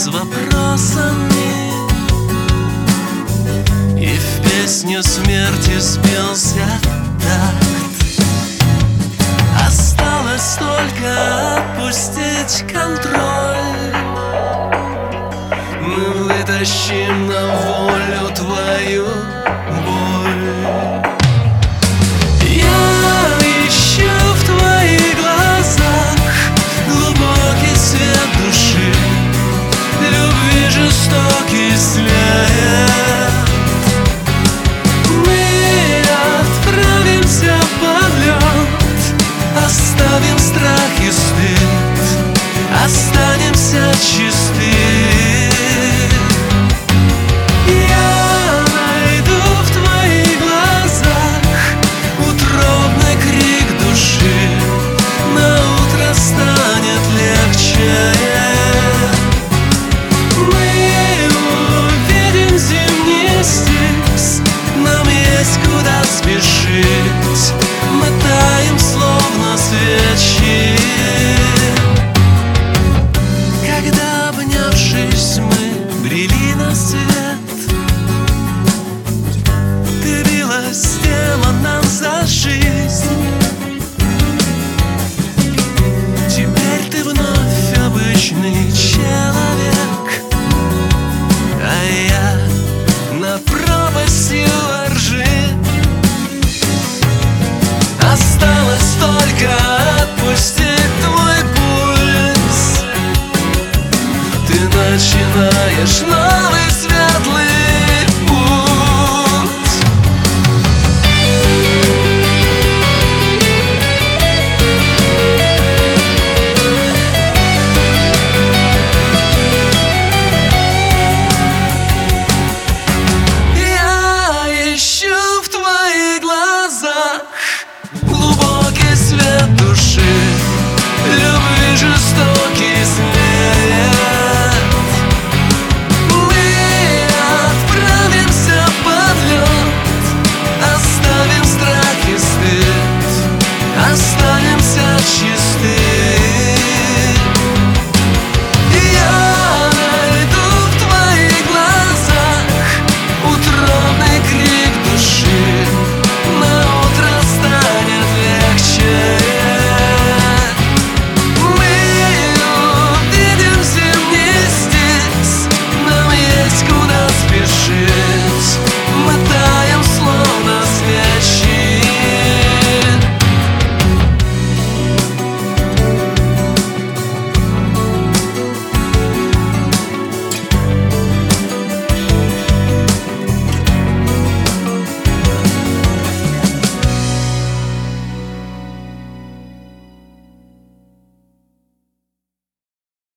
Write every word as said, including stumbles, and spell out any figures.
вопросами, и в песню смерти спелся такт. Осталось только отпустить контроль. Мы вытащим на волю твою боль. Жестокий след. Мы отправимся под лед, оставим страх и стыд, останемся чисты. Я найду в твоих глазах утробный крик души. На утро станет легче. Куда спешить? Мы таем, словно свечи. Когда, обнявшись, мы брели на свет, ты билась демоном за жизнь. Теперь ты вновь обычный человек, а я на пропастью лжи. Осталось только отпустить твой пульс. Ты начинаешь новый светлый